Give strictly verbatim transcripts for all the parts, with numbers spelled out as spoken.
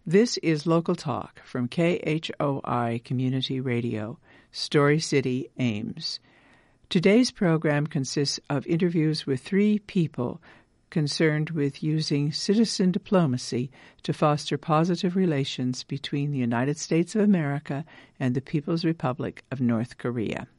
This is Local Talk from K H O I Community Radio, Story City, Ames. Today's program consists of interviews with three people concerned with using citizen diplomacy to foster positive relations between the United States of America and the People's Republic of North Korea.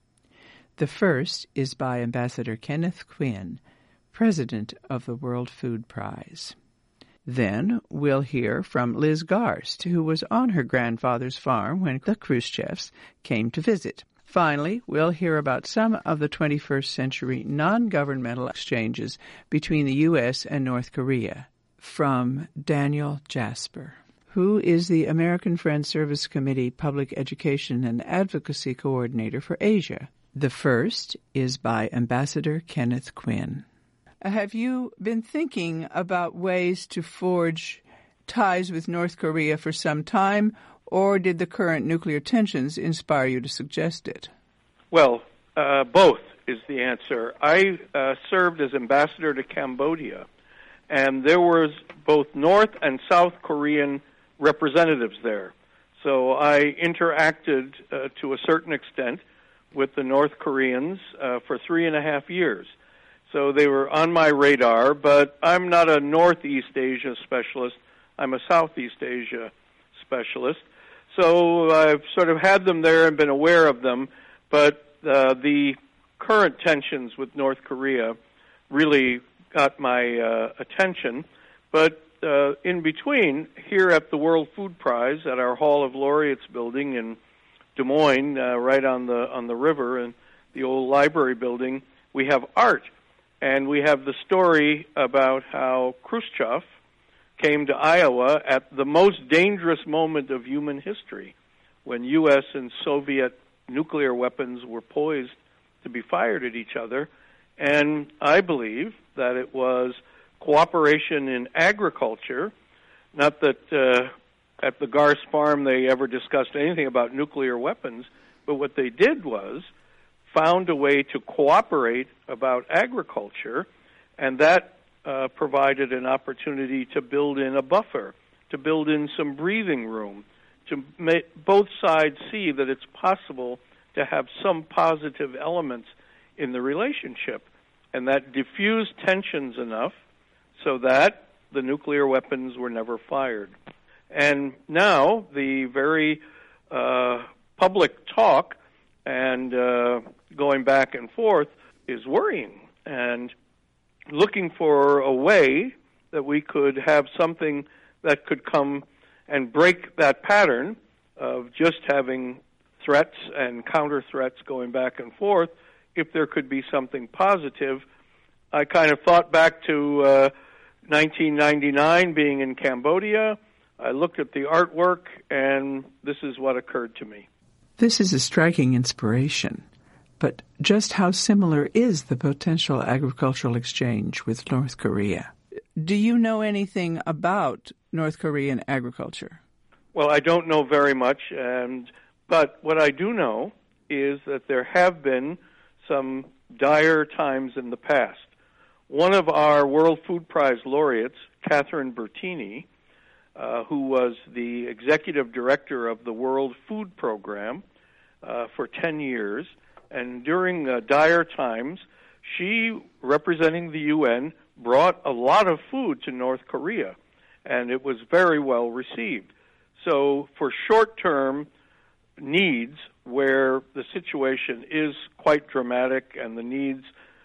The first is by Ambassador Kenneth Quinn, President of the World Food Prize. Then we'll hear from Liz Garst, who was on her grandfather's farm when the Khrushchevs came to visit. Finally, we'll hear about some of the twenty-first century non-governmental exchanges between the U S and North Korea, from Daniel Jasper, who is the American Friends Service Committee Public Education and Advocacy Coordinator for Asia. The first is by Ambassador Kenneth Quinn. Have you been thinking about ways to forge ties with North Korea for some time, or did the current nuclear tensions inspire you to suggest it? Well, uh, both is the answer. I uh, served as ambassador to Cambodia, and there was both North and South Korean representatives there. So I interacted uh, to a certain extent with the North Koreans uh, for three and a half years. So they were on my radar, but I'm not a Northeast Asia specialist. I'm a Southeast Asia specialist. So I've sort of had them there and been aware of them, but uh, the current tensions with North Korea really got my uh, attention. But uh, in between, here at the World Food Prize at our Hall of Laureates building in Des Moines, uh, right on the on the river, and the old library building, we have art. And we have the story about how Khrushchev came to Iowa at the most dangerous moment of human history, when U S and Soviet nuclear weapons were poised to be fired at each other. And I believe that it was cooperation in agriculture, not that uh, at the Garst farm they ever discussed anything about nuclear weapons, but what they did was found a way to cooperate about agriculture, and that uh, provided an opportunity to build in a buffer, to build in some breathing room, to make both sides see that it's possible to have some positive elements in the relationship, and that diffused tensions enough so that the nuclear weapons were never fired. And now the very uh, public talk and uh, going back and forth is worrying, and looking for a way that we could have something that could come and break that pattern of just having threats and counter-threats going back and forth. If there could be something positive, I kind of thought back to uh, nineteen ninety-nine, being in Cambodia. I looked at the artwork, and this is what occurred to me. This is a striking inspiration, but just how similar is the potential agricultural exchange with North Korea? Do you know anything about North Korean agriculture? Well, I don't know very much, and but what I do know is that there have been some dire times in the past. One of our World Food Prize laureates, Catherine Bertini, Uh, who was the executive director of the World Food Program uh, for ten years. And during uh, dire times, she, representing the U N, brought a lot of food to North Korea, and it was very well received. So for short-term needs, where the situation is quite dramatic and the needs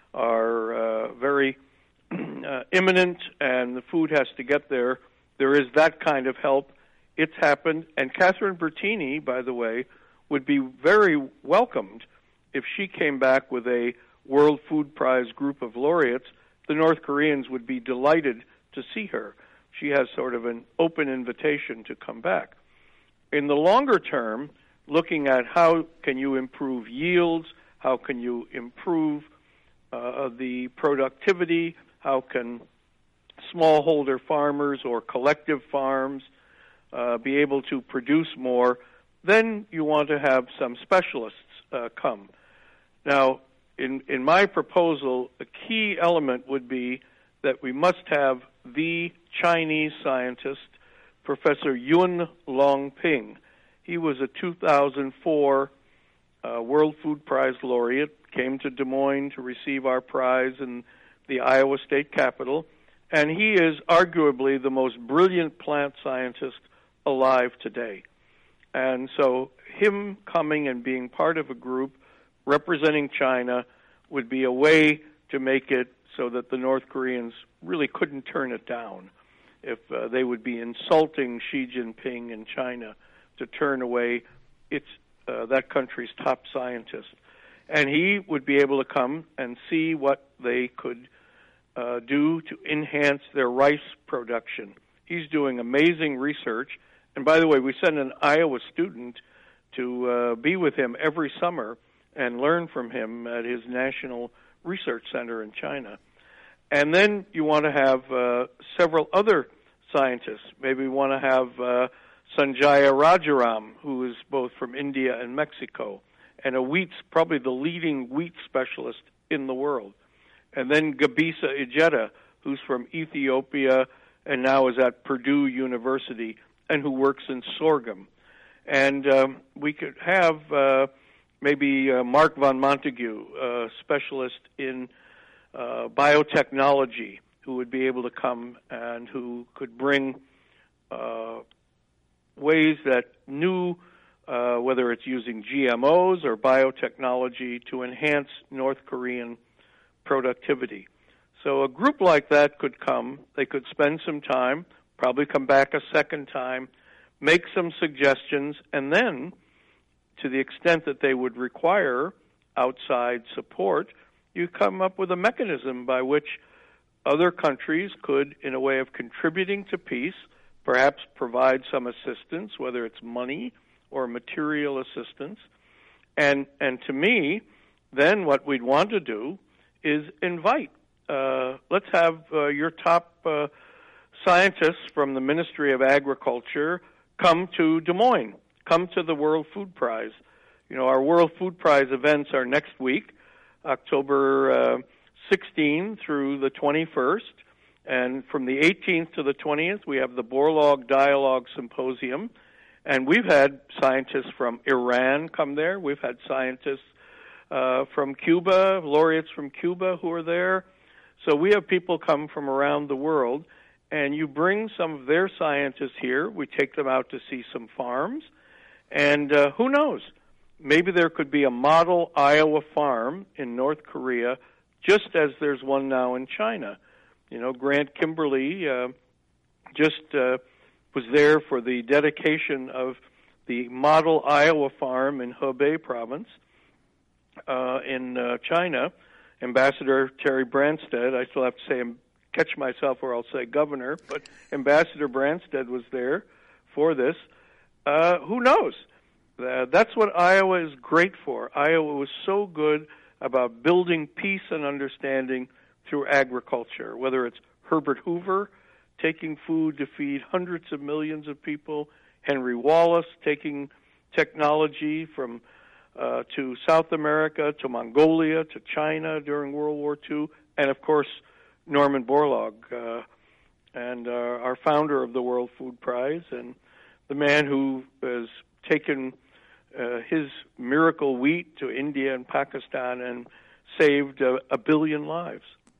are uh, very uh, imminent and the food has to get there, there is that kind of help. It's happened. And Catherine Bertini, by the way, would be very welcomed if she came back with a World Food Prize group of laureates. The North Koreans would be delighted to see her. She has sort of an open invitation to come back. In the longer term, looking at how can you improve yields, how can you improve uh, the productivity, how can smallholder farmers or collective farms uh, be able to produce more, then you want to have some specialists uh, come. Now, in, in my proposal, a key element would be that we must have the Chinese scientist Professor Yun Long Ping. He was a two thousand four uh, World Food Prize laureate, came to Des Moines to receive our prize in the Iowa State Capitol, and he is arguably the most brilliant plant scientist alive today. And so him coming and being part of a group representing China would be a way to make it so that the North Koreans really couldn't turn it down if uh, they would be insulting Xi Jinping in China to turn away its uh, that country's top scientist. And he would be able to come and see what they could uh, do to enhance their rice production. He's doing amazing research. And by the way, we send an Iowa student to uh, be with him every summer and learn from him at his National Research Center in China. And then you want to have uh, several other scientists. Maybe we want to have uh, Sanjaya Rajaram, who is both from India and Mexico, and a wheat, probably the leading wheat specialist in the world. And then Gabisa Ijeta, who's from Ethiopia and now is at Purdue University and who works in sorghum. And um, we could have uh, maybe uh, Mark von Montague, a specialist in uh, biotechnology, who would be able to come and who could bring uh, ways that new, uh, whether it's using G M Os or biotechnology, to enhance North Korean productivity. So a group like that could come, they could spend some time, probably come back a second time, make some suggestions, and then, to the extent that they would require outside support, you come up with a mechanism by which other countries could, in a way of contributing to peace, perhaps provide some assistance, whether it's money or material assistance. And and to me, then what we'd want to do is invite. Uh, let's have uh, your top uh, scientists from the Ministry of Agriculture come to Des Moines, come to the World Food Prize. You know, our World Food Prize events are next week, October uh, sixteenth through the twenty-first. And from the eighteenth to the twentieth, we have the Borlaug Dialogue Symposium. And we've had scientists from Iran come there. We've had scientists uh, from Cuba, laureates from Cuba who are there. So we have people come from around the world. And you bring some of their scientists here. We take them out to see some farms. And uh, who knows? Maybe there could be a model Iowa farm in North Korea, just as there's one now in China. You know, Grant Kimberly uh, just uh, was there for the dedication of the model Iowa farm in Hebei province uh, in uh, China. Ambassador Terry Branstad, I still have to say, catch myself or I'll say governor, but Ambassador Branstad was there for this. Uh, who knows? Uh, that's what Iowa is great for. Iowa was so good about building peace and understanding through agriculture, whether it's Herbert Hoover taking food to feed hundreds of millions of people, Henry Wallace taking technology from uh, to South America, to Mongolia, to China during World War Two, and of course Norman Borlaug, uh, and uh, our founder of the World Food Prize, and the man who has taken uh, his miracle wheat to India and Pakistan and saved a, a billion lives.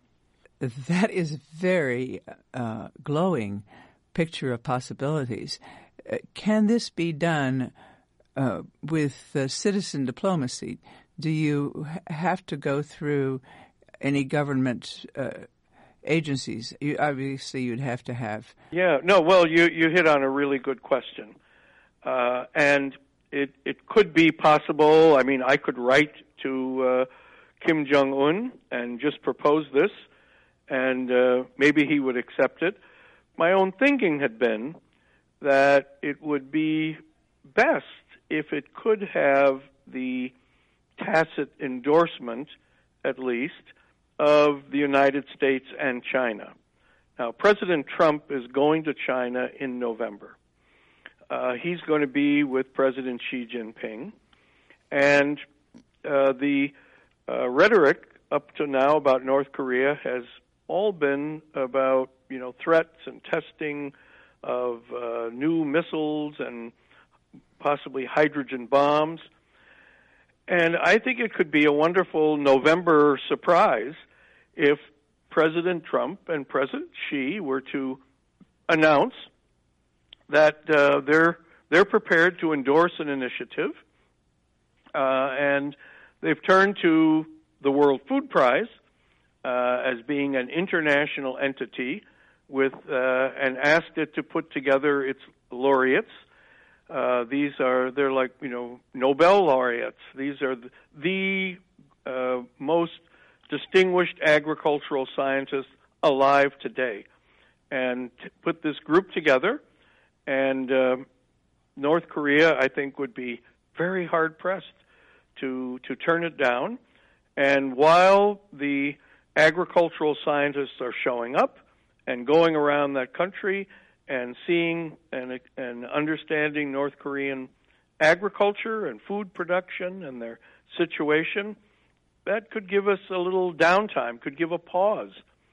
That is a very uh, glowing picture of possibilities. Uh, can this be done uh, with uh, citizen diplomacy? Do you have to go through any government uh, agencies? You, obviously, you'd have to have. Yeah, no, well, you, you hit on a really good question. Uh, and it, it could be possible. I mean, I could write to uh, Kim Jong-un and just propose this, and uh, maybe he would accept it. My own thinking had been that it would be best if it could have the tacit endorsement, at least, of the United States and China. Now, President Trump is going to China in November. Uh, he's going to be with President Xi Jinping, and uh, the uh, rhetoric up to now about North Korea has all been about, you know, threats and testing of uh, new missiles and possibly hydrogen bombs. And I think it could be a wonderful November surprise if President Trump and President Xi were to announce that uh, they're they're prepared to endorse an initiative, uh, and they've turned to the World Food Prize uh, as being an international entity with uh, and asked it to put together its laureates. Uh, these are, they're like, you know, Nobel laureates. These are the, the uh, most distinguished agricultural scientists alive today. And t- put this group together, and uh, North Korea, I think, would be very hard-pressed to, to turn it down. And while the agricultural scientists are showing up and going around that country and seeing and, and understanding North Korean agriculture and food production and their situation, that could give us a little downtime, could give a pause,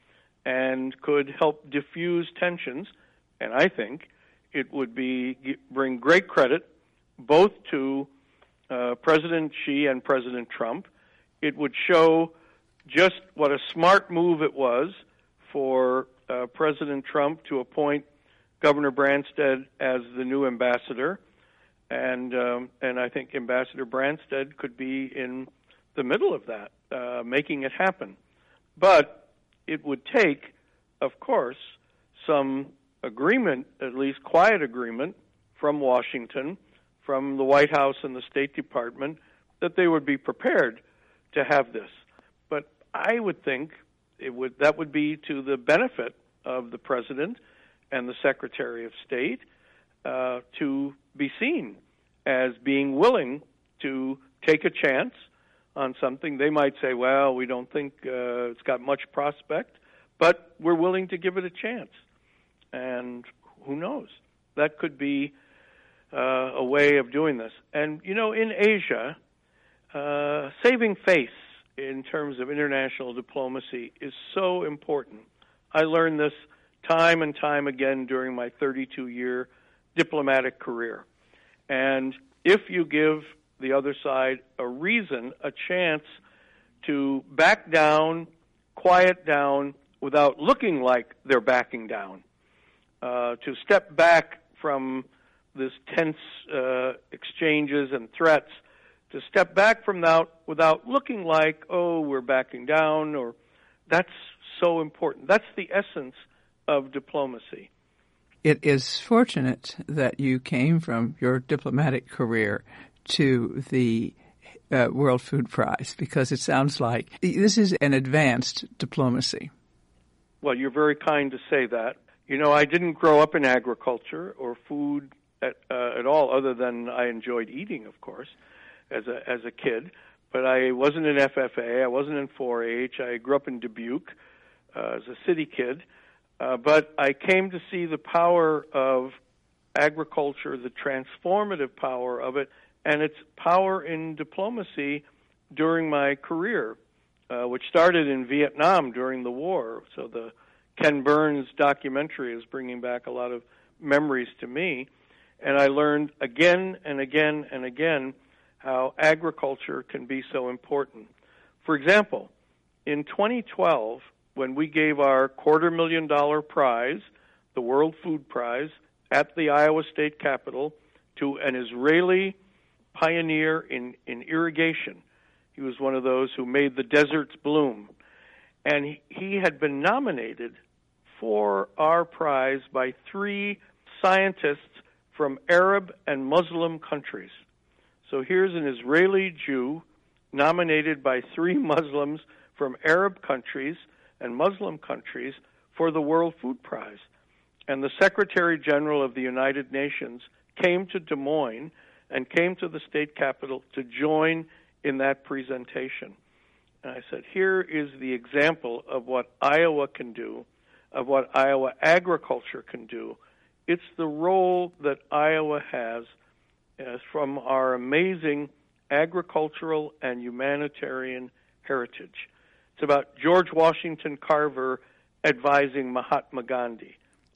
and could help diffuse tensions. And I think it would be bring great credit both to uh, President Xi and President Trump. It would show just what a smart move it was for uh, President Trump to appoint Governor Branstad as the new ambassador, and um, and I think Ambassador Branstad could be in the middle of that, uh, making it happen. But it would take, of course, some agreement, at least quiet agreement, from Washington, from the White House and the State Department, that they would be prepared to have this. But I would think it would that would be to the benefit of the President and the Secretary of State uh, to be seen as being willing to take a chance on something. They might say, well, we don't think uh, it's got much prospect, but we're willing to give it a chance. And who knows? That could be uh, a way of doing this. And, you know, in Asia, uh, saving face in terms of international diplomacy is so important. I learned this time and time again during my thirty-two-year diplomatic career. And if you give the other side a reason, a chance to back down, quiet down, without looking like they're backing down, uh, to step back from this tense uh, exchanges and threats, to step back from that without looking like, oh, we're backing down, or that's so important. That's the essence of diplomacy. It is fortunate that you came from your diplomatic career to the uh, World Food Prize, because it sounds like this is an advanced diplomacy. Well, you're very kind to say that. You know, I didn't grow up in agriculture or food at, uh, at all, other than I enjoyed eating, of course, as a as a kid. But I wasn't in F F A. I wasn't in four H. I grew up in Dubuque uh, as a city kid. Uh, but I came to see the power of agriculture, the transformative power of it, and its power in diplomacy during my career, uh, which started in Vietnam during the war. So the Ken Burns documentary is bringing back a lot of memories to me. And I learned again and again and again how agriculture can be so important. For example, in twenty twelve, when we gave our quarter million dollar prize, the World Food Prize, at the Iowa State Capitol to an Israeli pioneer in, in irrigation. He was one of those who made the deserts bloom. And he, he had been nominated for our prize by three scientists from Arab and Muslim countries. So here's an Israeli Jew nominated by three Muslims from Arab countries and Muslim countries for the World Food Prize. And the Secretary General of the United Nations came to Des Moines and came to the state capitol to join in that presentation. And I said, here is the example of what Iowa can do, of what Iowa agriculture can do. It's the role that Iowa has uh, from our amazing agricultural and humanitarian heritage. It's about George Washington Carver advising Mahatma Gandhi.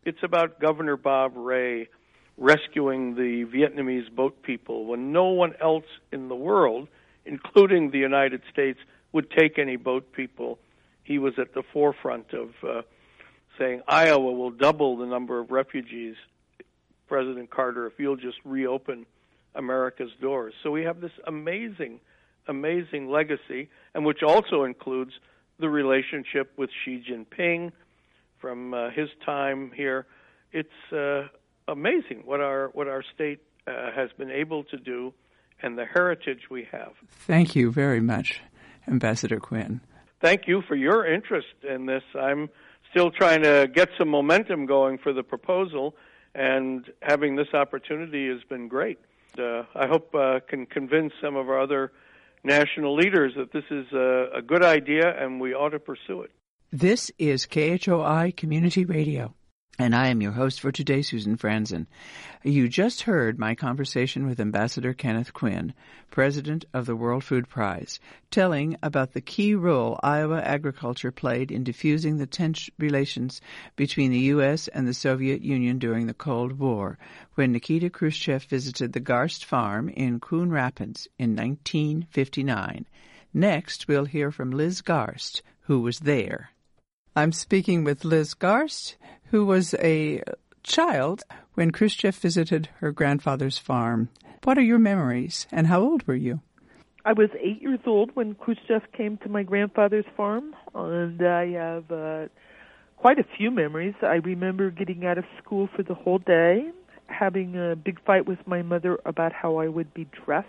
It's about Governor Bob Ray rescuing the Vietnamese boat people when no one else in the world, including the United States, would take any boat people. He was at the forefront of uh, saying, Iowa will double the number of refugees, President Carter, if you'll just reopen America's doors. So we have this amazing, amazing legacy, and which also includes the relationship with Xi Jinping from uh, his time here. It's uh, amazing what our what our state uh, has been able to do and the heritage we have. Thank you very much, Ambassador Quinn. Thank you for your interest in this. I'm still trying to get some momentum going for the proposal, and having this opportunity has been great. Uh, I hope uh, can convince some of our other national leaders that this is a, a good idea and we ought to pursue it. This is K H O I Community Radio, and I am your host for today, Susan Franzen. You just heard my conversation with Ambassador Kenneth Quinn, president of the World Food Prize, telling about the key role Iowa agriculture played in diffusing the tense relations between the U S and the Soviet Union during the Cold War, when Nikita Khrushchev visited the Garst farm in Coon Rapids in nineteen fifty-nine. Next, we'll hear from Liz Garst, who was there. I'm speaking with Liz Garst, who was a child when Khrushchev visited her grandfather's farm. What are your memories, and how old were you? I was eight years old when Khrushchev came to my grandfather's farm, and I have uh, quite a few memories. I remember getting out of school for the whole day, having a big fight with my mother about how I would be dressed.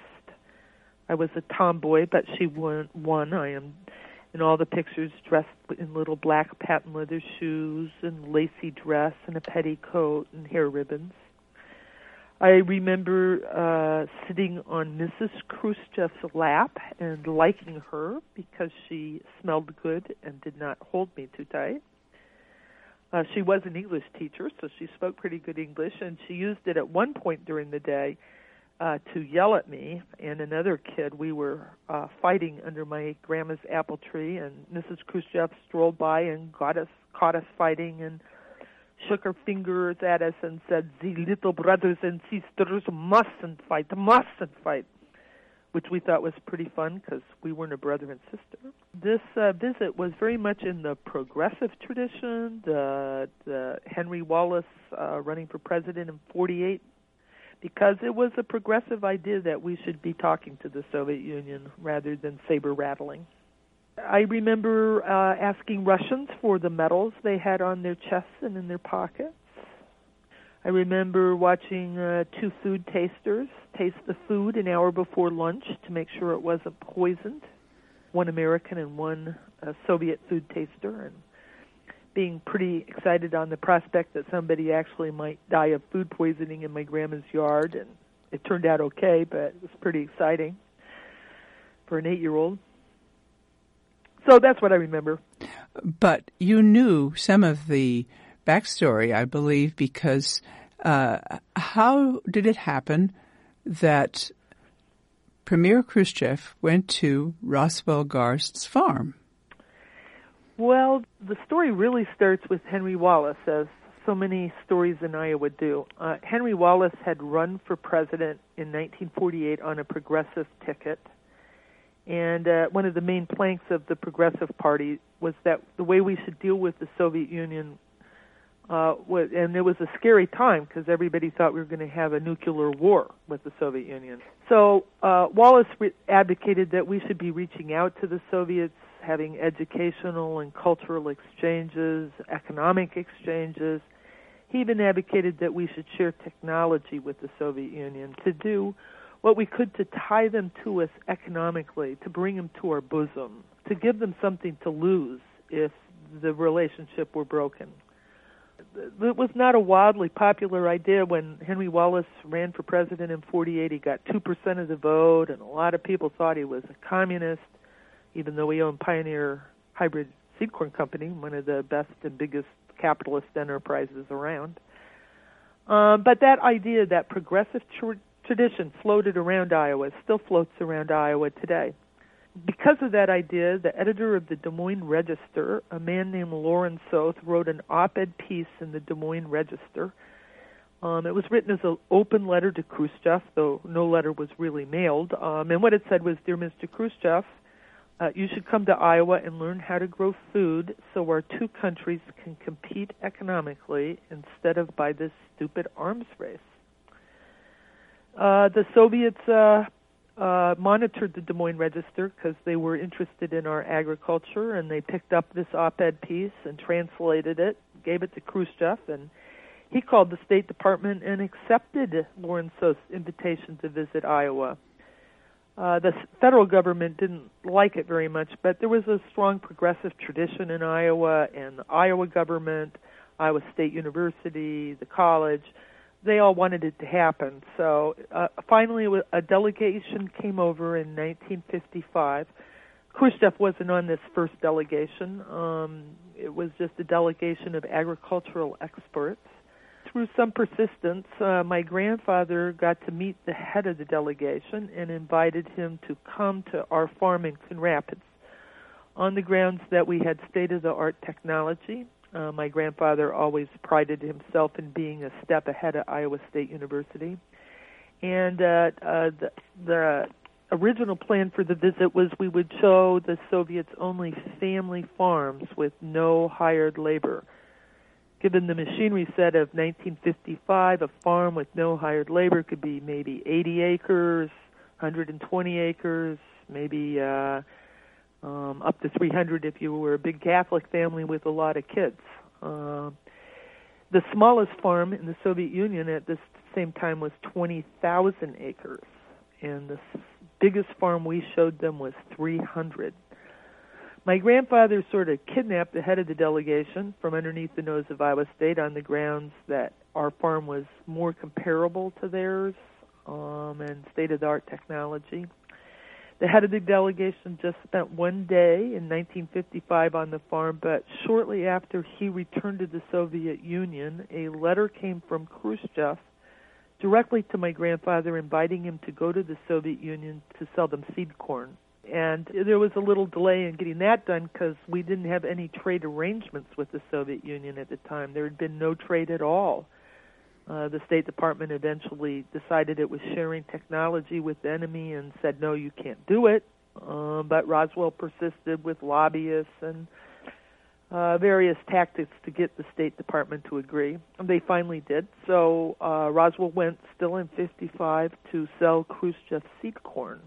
I was a tomboy, but she won. won. I am in all the pictures dressed in little black patent leather shoes and lacy dress and a petticoat and hair ribbons. I remember uh, sitting on Missus Khrushchev's lap and liking her because she smelled good and did not hold me too tight. Uh, she was an English teacher, so she spoke pretty good English, and she used it at one point during the day uh, to yell at me and another kid. We were uh, fighting under my grandma's apple tree, and Missus Khrushchev strolled by and got us, caught us fighting and shook her fingers at us and said, "The little brothers and sisters mustn't fight, mustn't fight," which we thought was pretty fun because we weren't a brother and sister. This uh, visit was very much in the progressive tradition, the, the Henry Wallace uh, running for president in forty-eight, because it was a progressive idea that we should be talking to the Soviet Union rather than saber-rattling. I remember uh, asking Russians for the medals they had on their chests and in their pockets. I remember watching uh, two food tasters taste the food an hour before lunch to make sure it wasn't poisoned, one American and one uh, Soviet food taster, and being pretty excited on the prospect that somebody actually might die of food poisoning in my grandma's yard. And it turned out okay, but it was pretty exciting for an eight-year-old. So that's what I remember. But you knew some of the backstory, I believe, because uh, how did it happen that Premier Khrushchev went to Roswell Garst's farm? Well, the story really starts with Henry Wallace, as so many stories in Iowa do. Uh, Henry Wallace had run for president in nineteen forty-eight on a progressive ticket. And uh, one of the main planks of the Progressive Party was that the way we should deal with the Soviet Union, uh, was, and it was a scary time because everybody thought we were going to have a nuclear war with the Soviet Union. So uh, Wallace re- advocated that we should be reaching out to the Soviets, having educational and cultural exchanges, economic exchanges. He even advocated that we should share technology with the Soviet Union to do what we could to tie them to us economically, to bring them to our bosom, to give them something to lose if the relationship were broken. It was not a wildly popular idea. When Henry Wallace ran for president in forty-eight, he got two percent of the vote, and a lot of people thought he was a communist, even though he owned Pioneer Hybrid Seed Corn Company, one of the best and biggest capitalist enterprises around. Um, but that idea, that progressive tr- tradition floated around Iowa, still floats around Iowa today. because of that idea, the editor of the Des Moines Register, a man named Loren Soth, wrote an op-ed piece in the Des Moines Register. Um, it was written as an open letter to Khrushchev, though no letter was really mailed. Um, and what it said was, "Dear Mister Khrushchev, uh, you should come to Iowa and learn how to grow food so our two countries can compete economically instead of by this stupid arms race." Uh, the Soviets uh, uh, monitored the Des Moines Register because they were interested in our agriculture, and they picked up this op-ed piece and translated it, gave it to Khrushchev, and he called the State Department and accepted Loren Soth's invitation to visit Iowa. Uh, the federal government didn't like it very much, but there was a strong progressive tradition in Iowa, and the Iowa government, Iowa State University, the college, they all wanted it to happen. So uh, finally a delegation came over in nineteen fifty-five. Khrushchev wasn't on this first delegation. Um, it was just a delegation of agricultural experts. Through some persistence, uh, my grandfather got to meet the head of the delegation and invited him to come to our farm in Coon Rapids on the grounds that we had state-of-the-art technology. Uh, my grandfather always prided himself in being a step ahead of Iowa State University. And uh, uh, the, the original plan for the visit was we would show the Soviets only family farms with no hired labor. Given the machinery set of nineteen fifty-five, a farm with no hired labor could be maybe eighty acres, one hundred twenty acres, maybe uh, um, up to three hundred if you were a big Catholic family with a lot of kids. Uh, the smallest farm in the Soviet Union at this same time was twenty thousand acres, and the biggest farm we showed them was three hundred. My grandfather sort of kidnapped the head of the delegation from underneath the nose of Iowa State on the grounds that our farm was more comparable to theirs um, and state-of-the-art technology. The head of the delegation just spent one day in nineteen fifty-five on the farm, but shortly after he returned to the Soviet Union, a letter came from Khrushchev directly to my grandfather inviting him to go to the Soviet Union to sell them seed corn. And there was a little delay in getting that done because we didn't have any trade arrangements with the Soviet Union at the time. There had been no trade at all. Uh, the State Department eventually decided it was sharing technology with the enemy and said, no, you can't do it. Uh, but Roswell persisted with lobbyists and uh, various tactics to get the State Department to agree. And they finally did. So uh, Roswell went, still in fifty-five, to sell Khrushchev seed corn.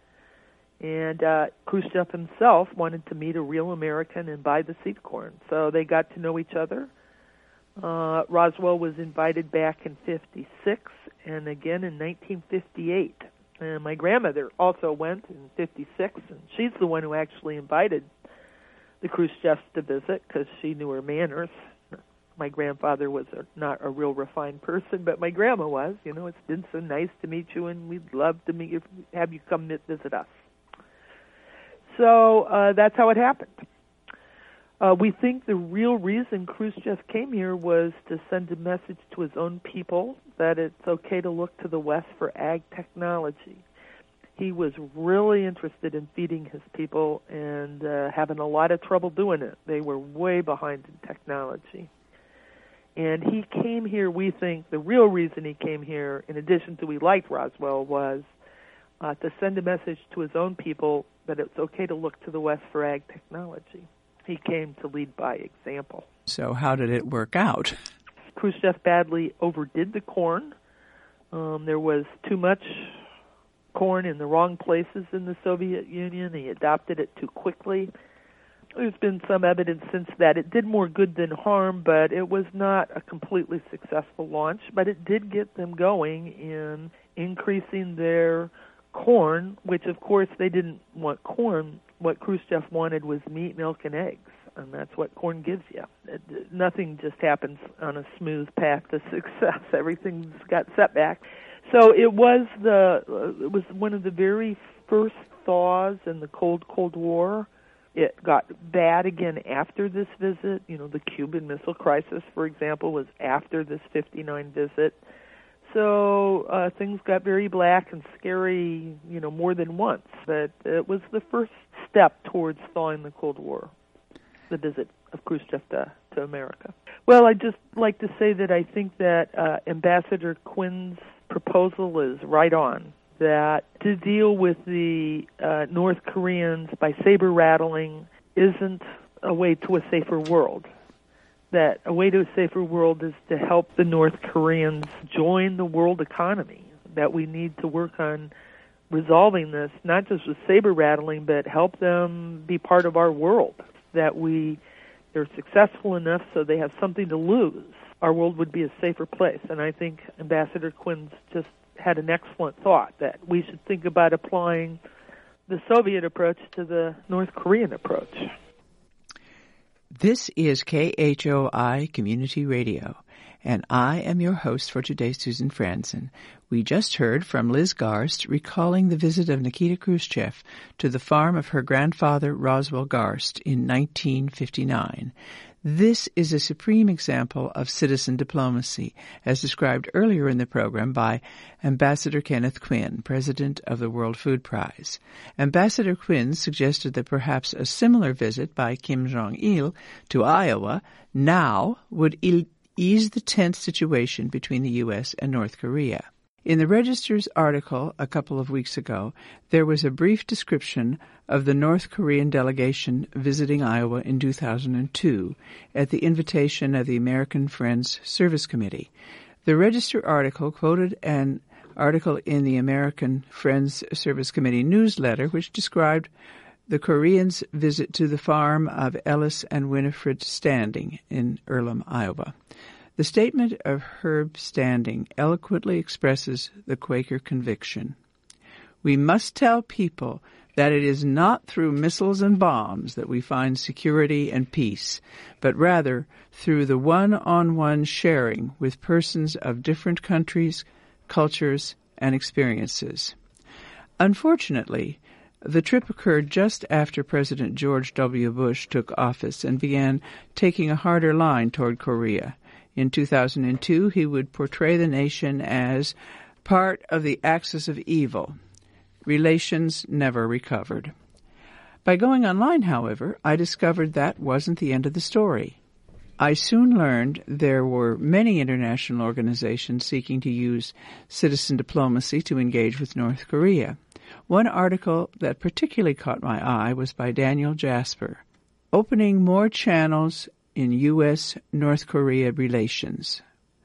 And uh, Khrushchev himself wanted to meet a real American and buy the seed corn. So they got to know each other. Uh, Roswell was invited back in fifty-six and again in nineteen fifty-eight. And my grandmother also went in fifty-six, and she's the one who actually invited the Khrushchevs to visit because she knew her manners. My grandfather was a, not a real refined person, but my grandma was. You know, it's been so nice to meet you, and we'd love to meet you, have you come visit us. So uh, that's how it happened. Uh, we think the real reason Khrushchev came here was to send a message to his own people that it's okay to look to the West for ag technology. He was really interested in feeding his people and uh, having a lot of trouble doing it. They were way behind in technology. And he came here, we think, the real reason he came here, in addition to we liked Roswell, was uh, to send a message to his own people that it's okay to look to the West for ag technology. He came to lead by example. So how did it work out? Khrushchev badly overdid the corn. Um, there was too much corn in the wrong places in the Soviet Union. He adopted it too quickly. There's been some evidence since that it did more good than harm, but it was not a completely successful launch. But it did get them going in increasing their corn, which of course they didn't want corn. What Khrushchev wanted was meat, milk, and eggs, and that's what corn gives you. It, nothing just happens on a smooth path to success. Everything's got setbacks. So it was the uh, it was one of the very first thaws in the Cold Cold War. It got bad again after this visit. You know, the Cuban Missile Crisis, for example, was after this fifty-nine visit. So uh, things got very black and scary, you know, more than once. But it was the first step towards thawing the Cold War, the visit of Khrushchev to, to America. Well, I'd just like to say that I think that uh, Ambassador Quinn's proposal is right on, that to deal with the uh, North Koreans by saber-rattling isn't a way to a safer world. That a way to a safer world is to help the North Koreans join the world economy, that we need to work on resolving this, not just with saber-rattling, but help them be part of our world, that we they're successful enough so they have something to lose. Our world would be a safer place. And I think Ambassador Quinn's just had an excellent thought, that we should think about applying the Soviet approach to the North Korean approach. This is K H O I Community Radio, and I am your host for today, Susan Franzen. We just heard from Liz Garst recalling the visit of Nikita Khrushchev to the farm of her grandfather Roswell Garst in nineteen fifty-nine. This is a supreme example of citizen diplomacy, as described earlier in the program by Ambassador Kenneth Quinn, president of the World Food Prize. Ambassador Quinn suggested that perhaps a similar visit by Kim Jong-il to Iowa now would ease the tense situation between the U S and North Korea. In the Register's article a couple of weeks ago, there was a brief description of the North Korean delegation visiting Iowa in two thousand two at the invitation of the American Friends Service Committee. The Register article quoted an article in the American Friends Service Committee newsletter which described the Koreans' visit to the farm of Ellis and Winifred Standing in Earlham, Iowa. The statement of Herb Standing eloquently expresses the Quaker conviction. We must tell people that it is not through missiles and bombs that we find security and peace, but rather through the one-on-one sharing with persons of different countries, cultures, and experiences. Unfortunately, the trip occurred just after President George W. Bush took office and began taking a harder line toward Korea. In two thousand two, he would portray the nation as part of the axis of evil. Relations never recovered. By going online, however, I discovered that wasn't the end of the story. I soon learned there were many international organizations seeking to use citizen diplomacy to engage with North Korea. One article that particularly caught my eye was by Daniel Jasper, Opening More Channels in U S North Korea Relations.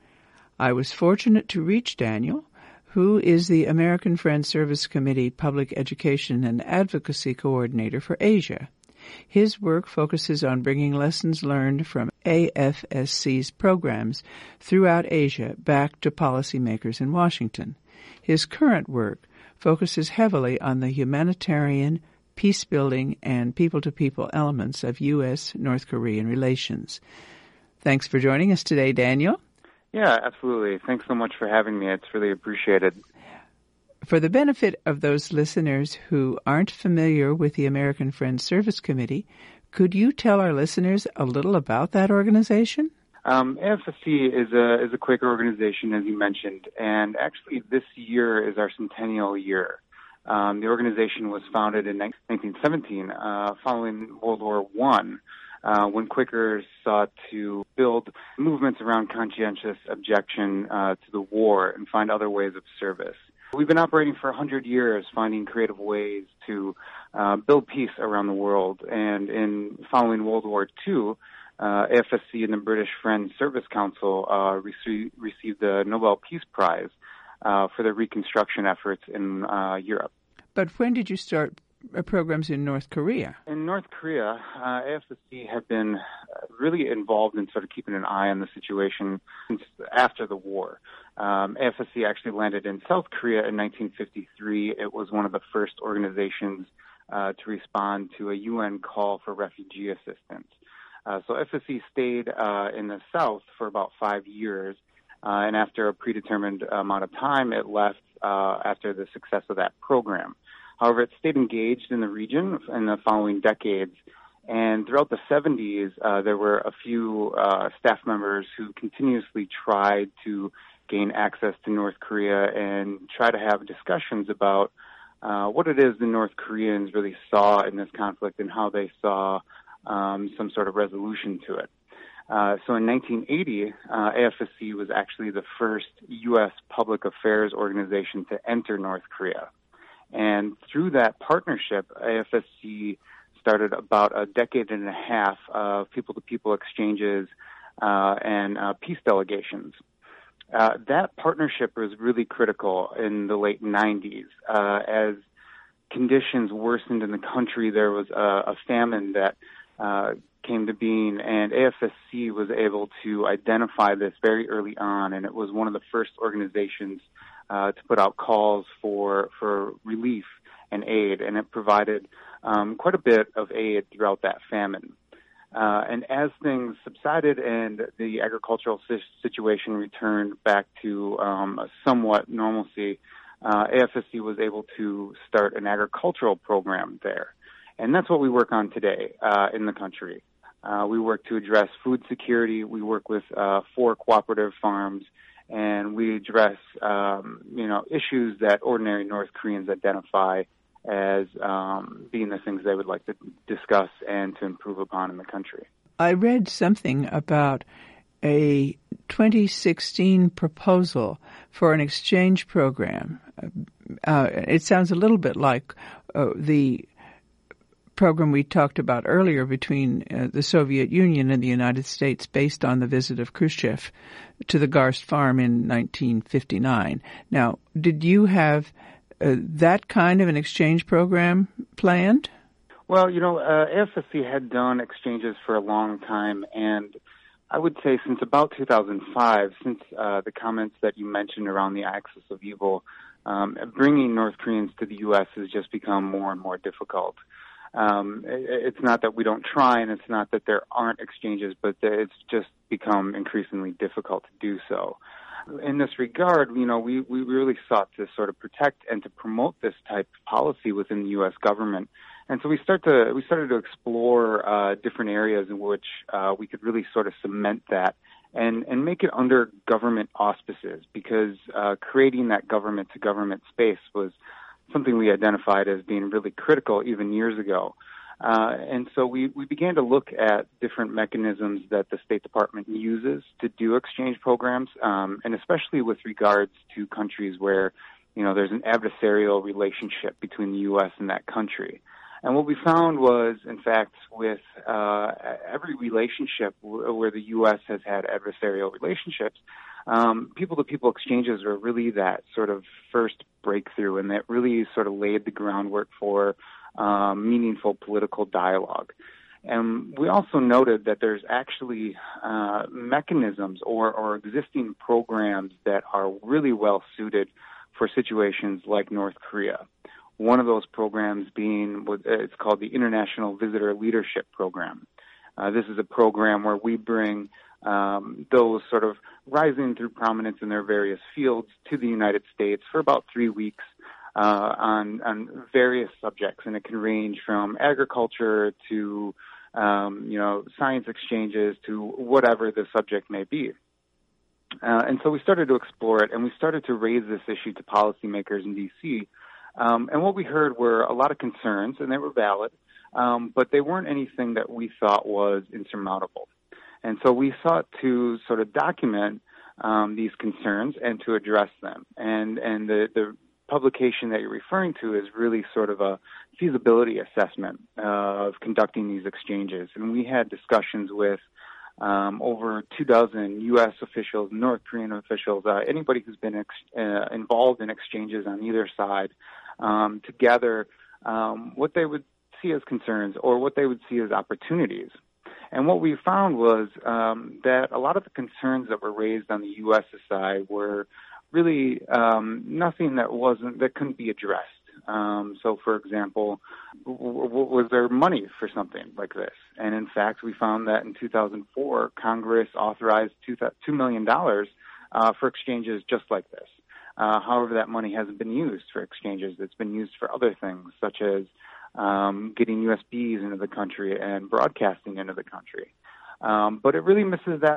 I was fortunate to reach Daniel, who is the American Friends Service Committee Public Education and Advocacy Coordinator for Asia. His work focuses on bringing lessons learned from A F S C's programs throughout Asia back to policymakers in Washington. His current work focuses heavily on the humanitarian, peace-building, and people-to-people elements of U S North Korean relations. Thanks for joining us today, Daniel. Yeah, absolutely. Thanks so much for having me. It's really appreciated. For the benefit of those listeners who aren't familiar with the American Friends Service Committee, could you tell our listeners a little about that organization? Um, A F S C is a is a Quaker organization, as you mentioned, and actually this year is our centennial year. Um, the organization was founded in nineteen seventeen, uh, following World War One, uh, when Quakers sought to build movements around conscientious objection uh, to the war and find other ways of service. We've been operating for one hundred years, finding creative ways to uh, build peace around the world. And in following World War Two, uh, A F S C and the British Friends Service Council uh, received, received the Nobel Peace Prize uh, for their reconstruction efforts in uh, Europe. But when did you start programs in North Korea? In North Korea, uh, A F S C had been really involved in sort of keeping an eye on the situation since after the war. Um, A F S C actually landed in South Korea in nineteen fifty-three. It was one of the first organizations uh, to respond to a U N call for refugee assistance. Uh, so A F S C stayed uh, in the South for about five years, uh, and after a predetermined amount of time, it left uh, after the success of that program. However, it stayed engaged in the region in the following decades, and throughout the seventies, uh, there were a few uh, staff members who continuously tried to gain access to North Korea and try to have discussions about uh, what it is the North Koreans really saw in this conflict and how they saw um, some sort of resolution to it. Uh, so in nineteen eighty, uh, A F S C was actually the first U S public affairs organization to enter North Korea. And through that partnership, A F S C started about a decade and a half of people-to-people exchanges uh, and uh, peace delegations. Uh, that partnership was really critical in the late nineties. Uh, as conditions worsened in the country, there was a, a famine that uh, came to being, and A F S C was able to identify this very early on, and it was one of the first organizations uh, to put out calls for for relief and aid, and it provided um, quite a bit of aid throughout that famine. Uh, and as things subsided and the agricultural situation returned back to um, a somewhat normalcy, uh, A F S C was able to start an agricultural program there. And that's what we work on today uh, in the country. Uh, we work to address food security. We work with uh, four cooperative farms, and we address um, you know issues that ordinary North Koreans identify as um, being the things they would like to discuss and to improve upon in the country. I read something about a twenty sixteen proposal for an exchange program. Uh, it sounds a little bit like uh, the program we talked about earlier between uh, the Soviet Union and the United States based on the visit of Khrushchev to the Garst farm in nineteen fifty-nine. Now, did you have uh, that kind of an exchange program planned? Well, you know, uh, A F S C had done exchanges for a long time, and I would say since about two thousand five, since uh, the comments that you mentioned around the axis of evil, um, bringing North Koreans to the U S has just become more and more difficult. Um, it's not that we don't try, and it's not that there aren't exchanges, but it's just become increasingly difficult to do so. In this regard, you know, we, we really sought to sort of protect and to promote this type of policy within the U S government. And so we start to we started to explore uh, different areas in which uh, we could really sort of cement that and, and make it under government auspices, because uh, creating that government-to-government space was something we identified as being really critical even years ago. Uh, and so we, we began to look at different mechanisms that the State Department uses to do exchange programs, um, and especially with regards to countries where, you know, there's an adversarial relationship between the U S and that country. And what we found was, in fact, with uh, every relationship where the U S has had adversarial relationships, um, people-to-people exchanges are really that sort of first breakthrough, and that really sort of laid the groundwork for um, meaningful political dialogue. And we also noted that there's actually uh, mechanisms or, or existing programs that are really well suited for situations like North Korea. One of those programs being, it's called the International Visitor Leadership Program. Uh, this is a program where we bring um, those sort of rising through prominence in their various fields to the United States for about three weeks uh, on, on various subjects, and it can range from agriculture to, um, you know, science exchanges to whatever the subject may be. Uh, and so we started to explore it, and we started to raise this issue to policymakers in D C, Um, and what we heard were a lot of concerns, and they were valid, um, but they weren't anything that we thought was insurmountable. And so we sought to sort of document um, these concerns and to address them. And and the, the publication that you're referring to is really sort of a feasibility assessment uh, of conducting these exchanges. And we had discussions with Um, over two dozen U S officials, North Korean officials, uh, anybody who's been ex- uh, involved in exchanges on either side, um, to gather um, what they would see as concerns or what they would see as opportunities. And what we found was um, that a lot of the concerns that were raised on the U S side were really um, nothing that wasn't that couldn't be addressed. Um, so, for example, w- w- was there money for something like this? And in fact, we found that in two thousand four, Congress authorized two million dollars uh, for exchanges just like this. Uh, however, that money hasn't been used for exchanges. It's been used for other things, such as um, getting U S Bs into the country and broadcasting into the country. Um, but it really misses that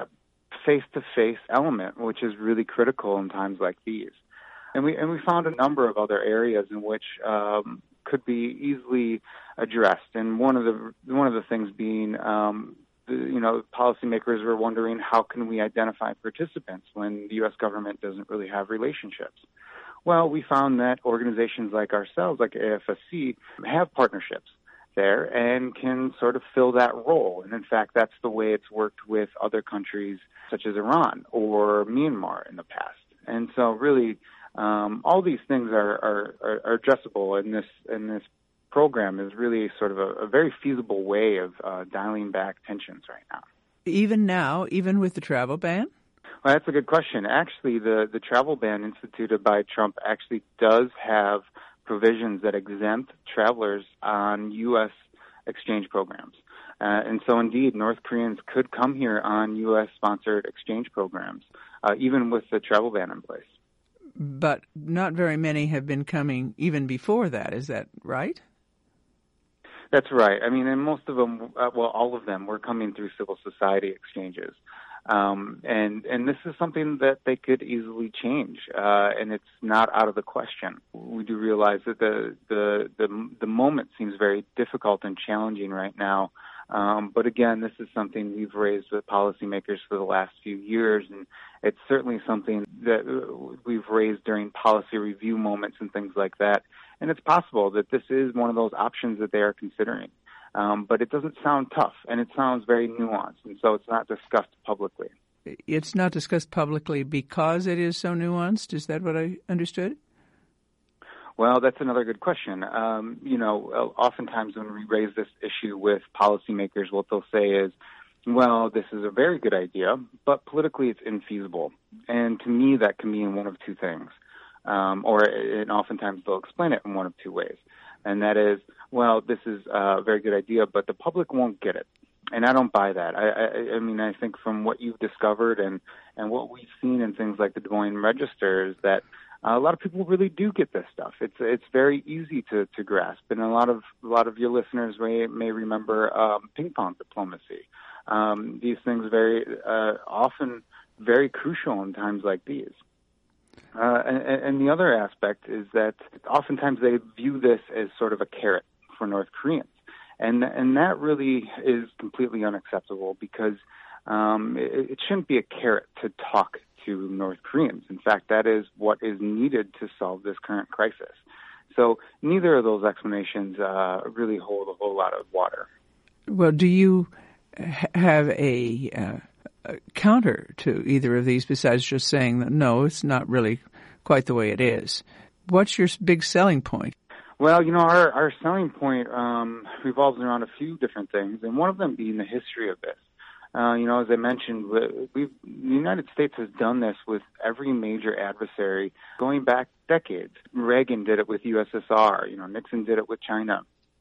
face-to-face element, which is really critical in times like these. And we and we found a number of other areas in which um, could be easily addressed. And one of the one of the things being, um, the, you know, policymakers were wondering, how can we identify participants when the U S government doesn't really have relationships? Well, we found that organizations like ourselves, like A F S C, have partnerships there and can sort of fill that role. And in fact, that's the way it's worked with other countries such as Iran or Myanmar in the past. And so really, um, all these things are, are, are, are addressable, and this, and this program is really sort of a, a very feasible way of uh, dialing back tensions right now. Even now, even with the travel ban? Well, that's a good question. Actually, the, the travel ban instituted by Trump actually does have provisions that exempt travelers on U S exchange programs. Uh, and so, indeed, North Koreans could come here on U S-sponsored exchange programs, uh, even with the travel ban in place. But not very many have been coming even before that. Is that right? That's right. I mean, and most of them, uh, well, all of them were coming through civil society exchanges. Um, and, and this is something that they could easily change, uh, and it's not out of the question. We do realize that the, the, the, the moment seems very difficult and challenging right now. Um, but again, this is something we've raised with policymakers for the last few years, and it's certainly something that we've raised during policy review moments and things like that. And it's possible that this is one of those options that they are considering. Um, but it doesn't sound tough, and it sounds very nuanced, and so it's not discussed publicly. It's not discussed publicly because it is so nuanced? Is that what I understood? Well, that's another good question. Um, you know, oftentimes when we raise this issue with policymakers, what they'll say is, well, this is a very good idea, but politically it's infeasible. And to me, that can mean one of two things. Um, or and oftentimes they'll explain it in one of two ways. And that is, well, this is a very good idea, but the public won't get it. And I don't buy that. I, I, I mean, I think from what you've discovered and, and what we've seen in things like the Des Moines Register is that uh, a lot of people really do get this stuff. It's it's very easy to, to grasp. And a lot of a lot of your listeners may may remember um, ping pong diplomacy. Um, these things very uh, often very crucial in times like these. Uh, and, and the other aspect is that oftentimes they view this as sort of a carrot for North Koreans. And and that really is completely unacceptable because um, it, it shouldn't be a carrot to talk to North Koreans. In fact, that is what is needed to solve this current crisis. So neither of those explanations uh, really hold a whole lot of water. Well, do you ha- have a... Uh counter to either of these besides just saying that, no, it's not really quite the way it is? What's your big selling point? Well, you know, our, our selling point um, revolves around a few different things, and one of them being the history of this. Uh, you know, as I mentioned, we've, the United States has done this with every major adversary going back decades. Reagan did it with U S S R. You know, Nixon did it with China.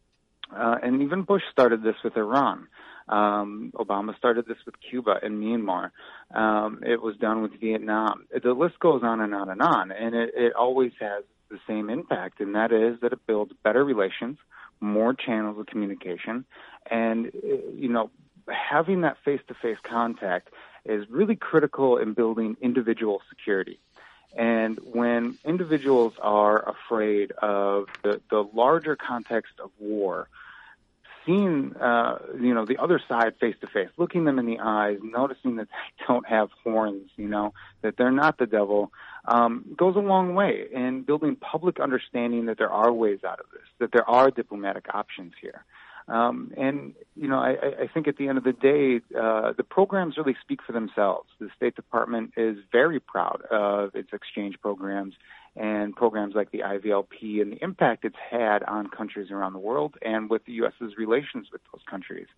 Uh, and even Bush started this with Iran. Um, Obama started this with Cuba and Myanmar. Um, it was done with Vietnam. The list goes on and on and on, and it, it always has the same impact, and that is that it builds better relations, more channels of communication, and, you know, having that face-to-face contact is really critical in building individual security. And when individuals are afraid of the, the larger context of war, seeing, uh, you know, the other side face to face, looking them in the eyes, noticing that they don't have horns, you know, that they're not the devil, um, goes a long way in building public understanding that there are ways out of this, that there are diplomatic options here. Um, and, you know, I, I think at the end of the day, uh, the programs really speak for themselves. The State Department is very proud of its exchange programs and programs like the I V L P and the impact it's had on countries around the world and with the U S's relations with those countries.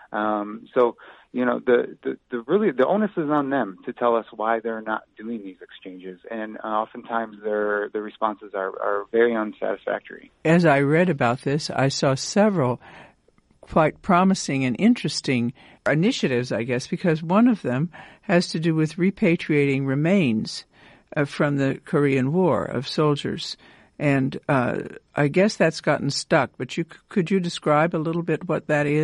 Um, so, you know, the, the, the really the onus is on them to tell us why they're not doing these exchanges, and uh, oftentimes their the responses are, are very unsatisfactory. As I read about this, I saw several quite promising and interesting initiatives, I guess, because one of them has to do with repatriating remains uh, from the Korean War of soldiers. And uh, I guess that's gotten stuck, but you, could you describe a little bit what that is?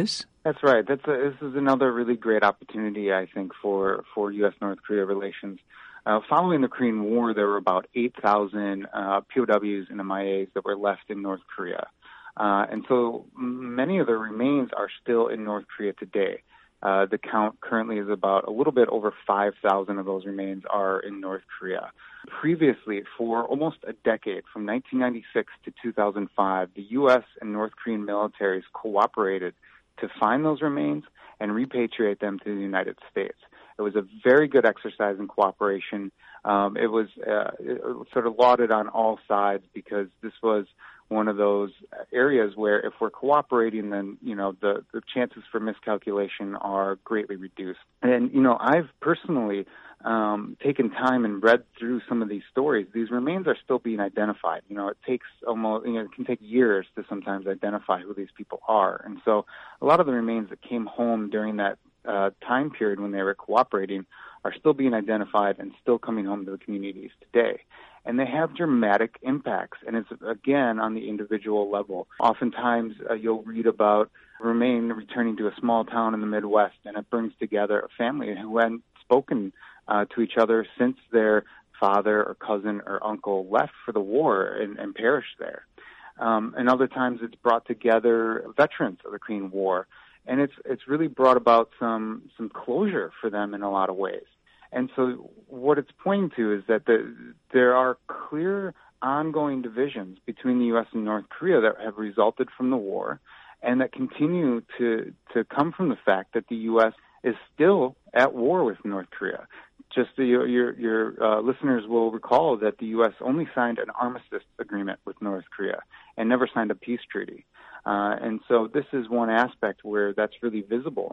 That's right. That's a, this is another really great opportunity, I think, for, for U S North Korea relations. Uh, following the Korean War, there were about eight thousand uh, P O Ws and M I As that were left in North Korea. Uh, and so many of their remains are still in North Korea today. Uh, the count currently is about a little bit over five thousand of those remains are in North Korea. Previously, for almost a decade, from nineteen ninety-six to two thousand five, the U S and North Korean militaries cooperated to find those remains and repatriate them to the United States. It was a very good exercise in cooperation. Um, it was uh, it was sort of lauded on all sides because this was one of those areas where if we're cooperating, then, you know, the, the chances for miscalculation are greatly reduced. And, you know, I've personally um, taken time and read through some of these stories. These remains are still being identified. You know, it takes almost, you know, it can take years to sometimes identify who these people are. And so a lot of the remains that came home during that uh, time period when they were cooperating are still being identified and still coming home to the communities today. And they have dramatic impacts, and it's, again, on the individual level. Oftentimes, uh, you'll read about a remain returning to a small town in the Midwest, and it brings together a family who hadn't spoken uh, to each other since their father or cousin or uncle left for the war and, and perished there. Um, and other times, it's brought together veterans of the Korean War, and it's it's really brought about some some closure for them in a lot of ways. And so what it's pointing to is that the, there are clear ongoing divisions between the U S and North Korea that have resulted from the war and that continue to, to come from the fact that the U S is still at war with North Korea. Just the, your, your uh, listeners will recall that the U S only signed an armistice agreement with North Korea and never signed a peace treaty. Uh, and so this is one aspect where that's really visible.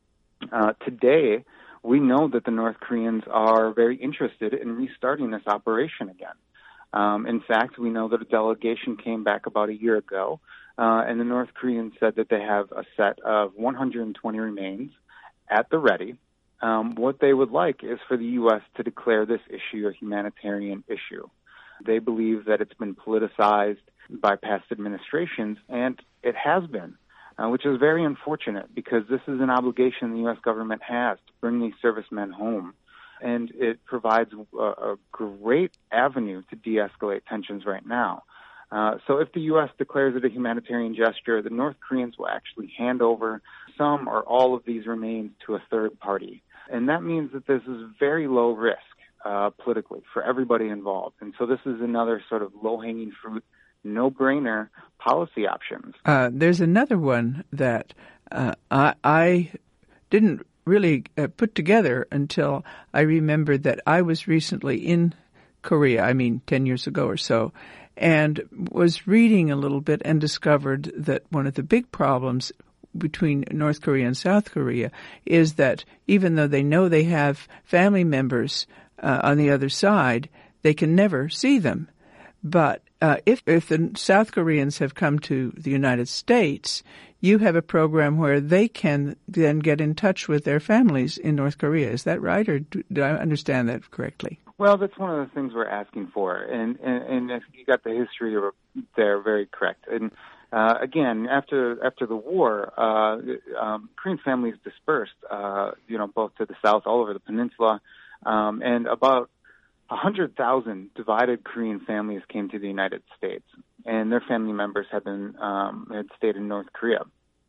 Uh, today, we know that the North Koreans are very interested in restarting this operation again. Um, in fact, we know that a delegation came back about a year ago, uh, and the North Koreans said that they have a set of one hundred twenty remains at the ready. Um, what they would like is for the U S to declare this issue a humanitarian issue. They believe that it's been politicized by past administrations, and it has been. Uh, which is very unfortunate because this is an obligation the U S government has to bring these servicemen home. And it provides a, a great avenue to de-escalate tensions right now. Uh, so if the U S declares it a humanitarian gesture, the North Koreans will actually hand over some or all of these remains to a third party. And that means that this is very low risk uh, politically for everybody involved. And so this is another sort of low-hanging fruit, no-brainer policy options. Uh, there's another one that uh, I, I didn't really uh, put together until I remembered that I was recently in Korea, I mean ten years ago or so, and was reading a little bit and discovered that one of the big problems between North Korea and South Korea is that even though they know they have family members uh, on the other side, they can never see them. But uh, if if the South Koreans have come to the United States, you have a program where they can then get in touch with their families in North Korea. Is that right, or do, do I understand that correctly? Well, that's one of the things we're asking for, and and, and you got the history there very correct. And uh, again, after after the war, uh, um, Korean families dispersed, uh, you know, both to the south, all over the peninsula, um, and about one hundred thousand divided Korean families came to the United States, and their family members had been um, had stayed in North Korea.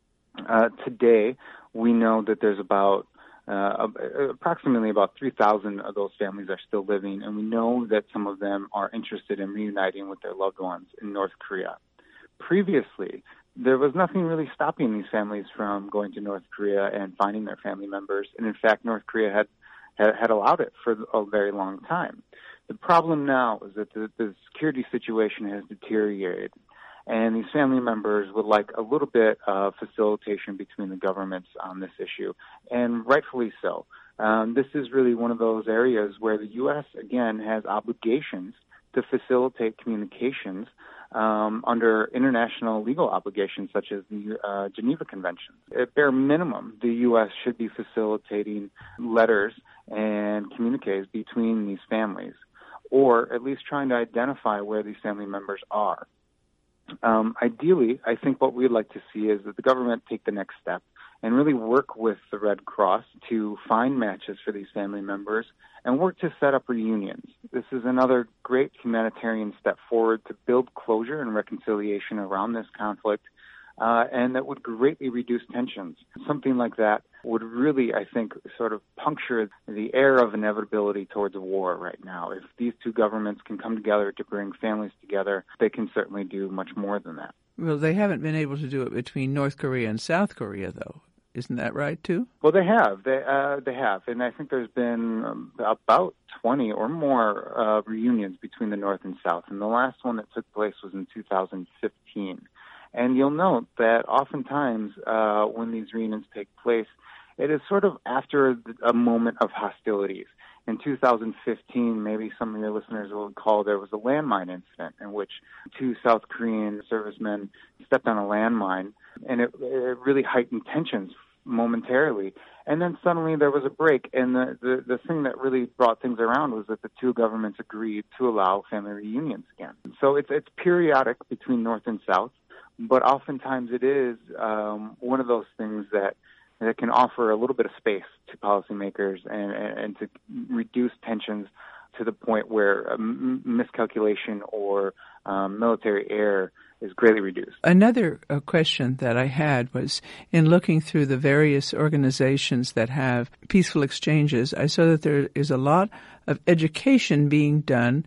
Uh, today, we know that there's about uh, approximately about three thousand of those families are still living, and we know that some of them are interested in reuniting with their loved ones in North Korea. Previously, there was nothing really stopping these families from going to North Korea and finding their family members, and in fact, North Korea had had allowed it for a very long time. The problem now is that the, the security situation has deteriorated, and these family members would like a little bit of facilitation between the governments on this issue, and rightfully so. Um, this is really one of those areas where the U S, again, has obligations to facilitate communications um, under international legal obligations such as the uh, Geneva Convention. At bare minimum, the U S should be facilitating letters and communiques between these families, or at least trying to identify where these family members are. Um, ideally, I think what we'd like to see is that the government take the next step and really work with the Red Cross to find matches for these family members and work to set up reunions. This is another great humanitarian step forward to build closure and reconciliation around this conflict, uh, and that would greatly reduce tensions. Something like that would really, I think, sort of puncture the air of inevitability towards a war right now. If these two governments can come together to bring families together, they can certainly do much more than that. Well, they haven't been able to do it between North Korea and South Korea, though. Isn't that right, too? Well, they have. They uh, they have. And I think there's been um, about twenty or more uh, reunions between the North and South. And the last one that took place was in two thousand fifteen. And you'll note that oftentimes uh, when these reunions take place, it is sort of after a moment of hostilities. In two thousand fifteen, maybe some of your listeners will recall, there was a landmine incident in which two South Korean servicemen stepped on a landmine, and it, it really heightened tensions momentarily. And then suddenly there was a break, and the, the, the thing that really brought things around was that the two governments agreed to allow family reunions again. So it's, it's periodic between North and South, but oftentimes it is um, one of those things that that can offer a little bit of space to policymakers and, and, and to reduce tensions to the point where um, miscalculation or um, military error is greatly reduced. Another uh, question that I had was, in looking through the various organizations that have peaceful exchanges, I saw that there is a lot of education being done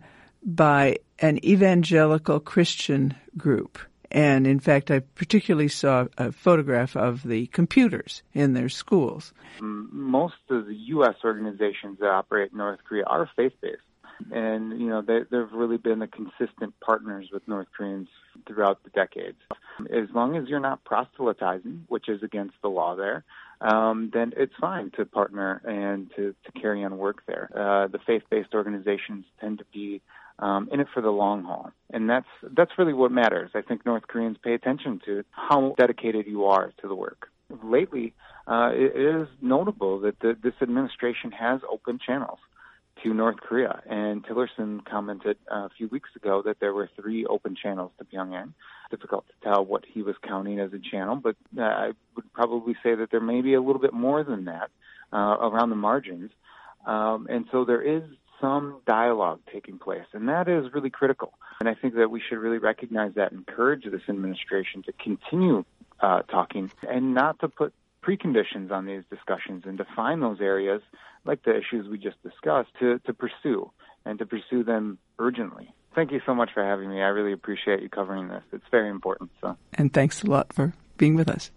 by an evangelical Christian group. And, in fact, I particularly saw a photograph of the computers in their schools. Most of the U S organizations that operate in North Korea are faith-based. And, you know, they, they've really been the consistent partners with North Koreans throughout the decades. As long as you're not proselytizing, which is against the law there, um, then it's fine to partner and to, to carry on work there. Uh, the faith-based organizations tend to be Um, in it for the long haul. And that's that's really what matters. I think North Koreans pay attention to how dedicated you are to the work. Lately, uh, it is notable that the, this administration has opened channels to North Korea. And Tillerson commented uh, a few weeks ago that there were three open channels to Pyongyang. Difficult to tell what he was counting as a channel, but uh, I would probably say that there may be a little bit more than that uh, around the margins. Um, and so there is some dialogue taking place, and that is really critical. And I think that we should really recognize that and encourage this administration to continue uh, talking and not to put preconditions on these discussions and to find those areas, like the issues we just discussed, to, to pursue and to pursue them urgently. Thank you so much for having me. I really appreciate you covering this. It's very important. So. And thanks a lot for being with us.